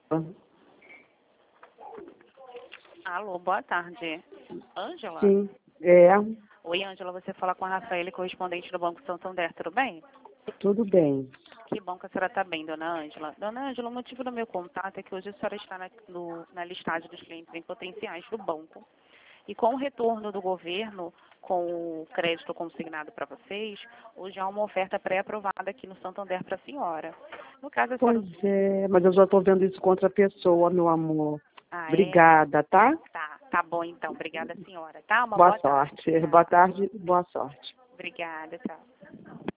Alô, boa tarde. Ângela? Sim, é, Oi, Ângela, você fala com a Rafaela, correspondente do Banco Santander, tudo bem? tudo bem. Que bom que a senhora está bem, dona Ângela. Dona Ângela, o motivo do meu contato é que hoje a senhora está na listagem dos clientes em potenciais do banco. E com o retorno do governo, com o crédito consignado para vocês, hoje há uma oferta pré-aprovada aqui no Santander para a senhora. No caso, a senhora... Pois é, mas eu já estou vendo isso com outra pessoa, meu amor. Ah, é? Obrigada, tá? Tá bom então. Obrigada, senhora. Tá? Uma Boa boa tarde. sorte. Boa tarde, boa sorte. Obrigada, tchau.